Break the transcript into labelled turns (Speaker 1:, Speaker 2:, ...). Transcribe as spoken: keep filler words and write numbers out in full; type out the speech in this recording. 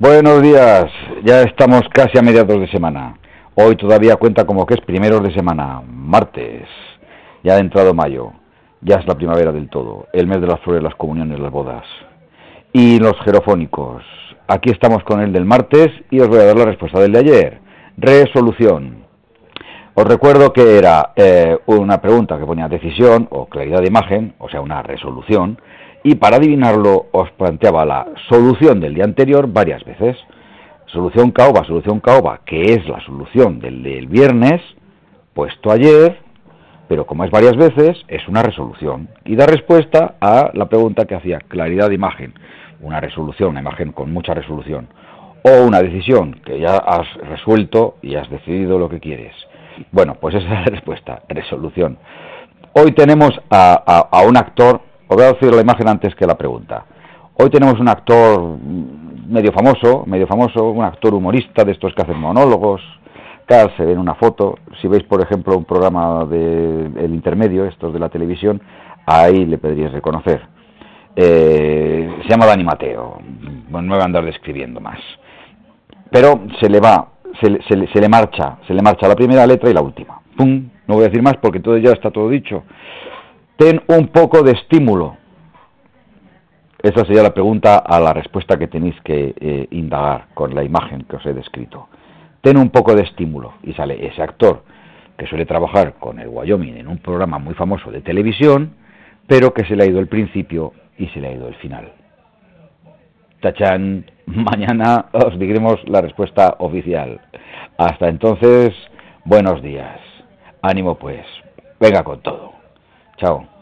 Speaker 1: Buenos días, ya estamos casi a mediados de semana. Hoy todavía cuenta como que es primeros de semana, martes. Ya ha entrado mayo, ya es la primavera del todo, el mes de las flores, las comuniones, las bodas. Y los jerofónicos. Aquí estamos con el del martes y os voy a dar la respuesta del de ayer. Resolución. Os recuerdo que era eh, una pregunta que ponía decisión o claridad de imagen, o sea, una resolución, y para adivinarlo os planteaba la solución del día anterior varias veces. Solución caoba, solución caoba, que es la solución del, del viernes, puesto ayer, pero como es varias veces, es una resolución. Y da respuesta a la pregunta que hacía, claridad de imagen, una resolución, una imagen con mucha resolución, o una decisión, que ya has resuelto y has decidido lo que quieres. Bueno, pues esa es la respuesta, resolución. Hoy tenemos a, a, a un actor, os voy a decir la imagen antes que la pregunta. Hoy tenemos un actor medio famoso, medio famoso, un actor humorista de estos que hacen monólogos, cada se ve en una foto. Si veis, por ejemplo, un programa de El Intermedio, estos de la televisión, ahí le podríais reconocer. Eh, se llama Dani Mateo, bueno, no voy a andar describiendo más. Pero se le va, se le, se, le, se le marcha, se le marcha la primera letra y la última. ¡Pum! No voy a decir más porque todo ya está todo dicho. Ten un poco de estímulo. Esa sería la pregunta a la respuesta que tenéis que eh, indagar con la imagen que os he descrito. Ten un poco de estímulo. Y sale ese actor que suele trabajar con el Wyoming en un programa muy famoso de televisión, pero que se le ha ido el principio y se le ha ido el final. Tachán, mañana os diremos la respuesta oficial. Hasta entonces, buenos días. Ánimo pues. Venga con todo. Chao.